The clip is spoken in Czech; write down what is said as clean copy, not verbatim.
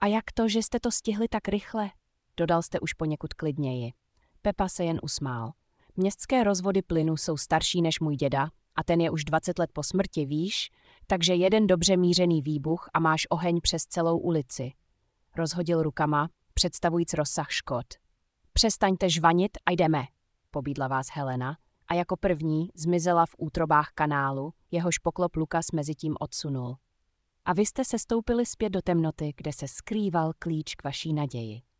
A jak to, že jste to stihli tak rychle? Dodal jste už poněkud klidněji. Pepa se jen usmál. Městské rozvody plynu jsou starší než můj děda a ten je už 20 let po smrti, víš? Takže jeden dobře mířený výbuch a máš oheň přes celou ulici. Rozhodil rukama, představujíc rozsah škod. Přestaňte žvanit a jdeme, pobídla vás Helena a jako první zmizela v útrobách kanálu, jehož poklop Lukas mezitím odsunul. A vy jste sestoupili zpět do temnoty, kde se skrýval klíč k vaší naději.